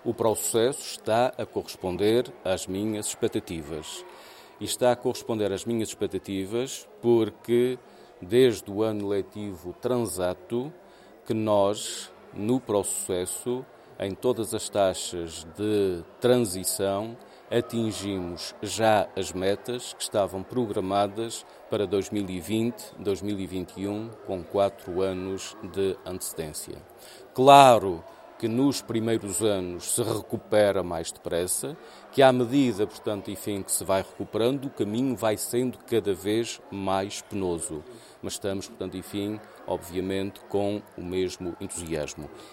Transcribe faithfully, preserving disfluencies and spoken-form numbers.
O processo está a corresponder às minhas expectativas. E está a corresponder às minhas expectativas porque, desde o ano letivo transato, que nós, no processo, em todas as taxas de transição, atingimos já as metas que estavam programadas para dois mil e vinte, dois mil e vinte e um, com quatro anos de antecedência. Claro que nos primeiros anos se recupera mais depressa, que à medida, portanto, enfim, que se vai recuperando, o caminho vai sendo cada vez mais penoso. Mas estamos, portanto, enfim, obviamente, com o mesmo entusiasmo.